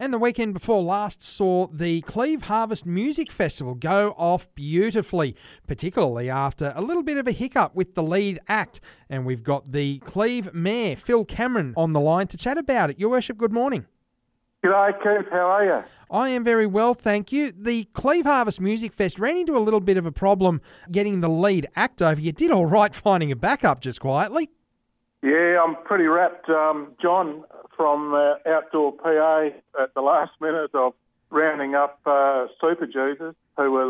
And the weekend before last saw the Cleve Harvest Music Festival go off beautifully, particularly after a little bit of a hiccup with the lead act. And we've got the Cleve Mayor, Phil Cameron, on the line to chat about it. Your Worship, good morning. G'day, Keith. How are you? I am very well, thank you. The Cleve Harvest Music Fest ran into a little bit of a problem getting the lead act over. You did all right finding a backup just quietly. Yeah, I'm pretty wrapped. John from Outdoor PA at the last minute of rounding up Super Jesus, who were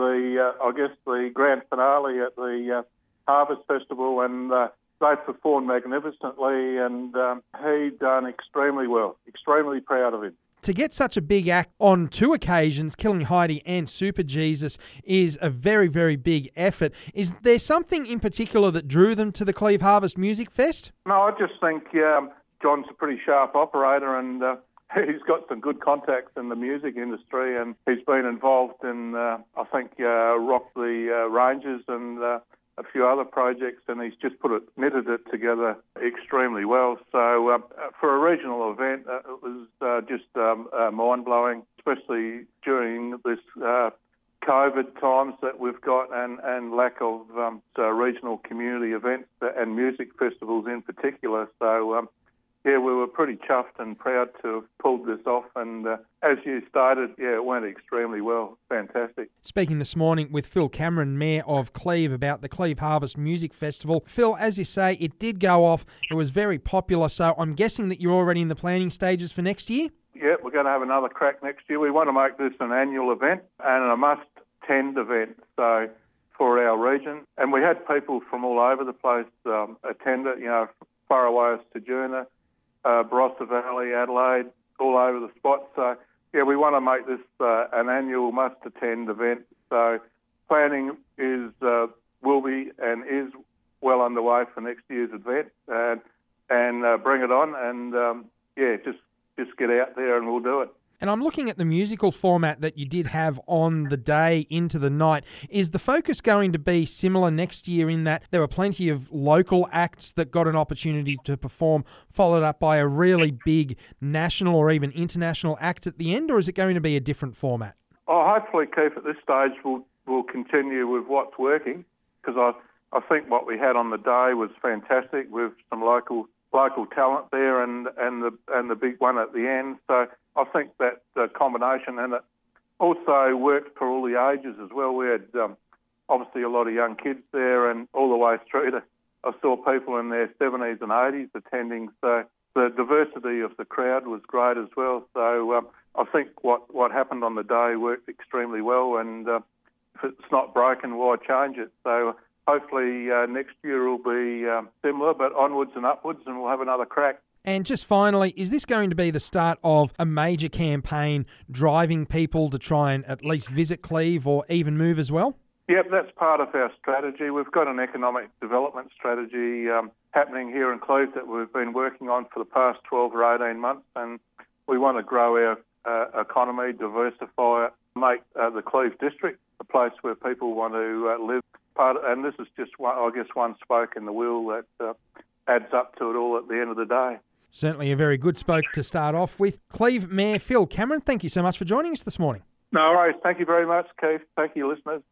the grand finale at the Harvest Festival, and they performed magnificently, and he done extremely well. Extremely proud of him. To get such a big act on two occasions, Killing Heidi and Super Jesus, is a very, very big effort. Is there something in particular that drew them to the Cleve Harvest Music Fest? No, I just think John's a pretty sharp operator, and he's got some good contacts in the music industry, and he's been involved in, Rock the Rangers and a few other projects, and he's just knitted it together extremely well. So for a regional event, it was just mind-blowing, especially during this COVID times that we've got, and lack of regional community events and music festivals in particular. So we were pretty chuffed and proud to have pulled this off, and as you stated, it went extremely well. Fantastic. Speaking this morning with Phil Cameron, Mayor of Cleve, about the Cleve Harvest Music Festival. Phil, as you say, it did go off. It was very popular, so I'm guessing that you're already in the planning stages for next year? Yeah, we're going to have another crack next year. We want to make this an annual event and a must-attend event, so for our region. And we had people from all over the place attend it, far away as Tadjourna, Barossa Valley, Adelaide, all over the spot. So, we want to make this an annual must-attend event. So planning will be and is well underway for next year's event, and bring it on, and just get out there and we'll do it. And I'm looking at the musical format that you did have on the day into the night. Is the focus going to be similar next year in that there were plenty of local acts that got an opportunity to perform, followed up by a really big national or even international act at the end, or is it going to be a different format? Oh, hopefully, Keith, at this stage we'll continue with what's working, because I think what we had on the day was fantastic with some local talent there and the big one at the end. So I think that combination, and it also worked for all the ages as well. We had obviously a lot of young kids there, and all the way through I saw people in their 70s and 80s attending. So the diversity of the crowd was great as well. So I think what happened on the day worked extremely well, and if it's not broken, why change it? So hopefully next year will be similar, but onwards and upwards, and we'll have another crack. And just finally, is this going to be the start of a major campaign driving people to try and at least visit Cleve or even move as well? Yep, that's part of our strategy. We've got an economic development strategy happening here in Cleve that we've been working on for the past 12 or 18 months, and we want to grow our economy, diversify it, make the Cleve district a place where people want to live. And this is just, one spoke in the wheel that adds up to it all at the end of the day. Certainly a very good spoke to start off with. Cleve Mayor Phil Cameron, thank you so much for joining us this morning. No worries. Thank you very much, Keith. Thank you, listeners.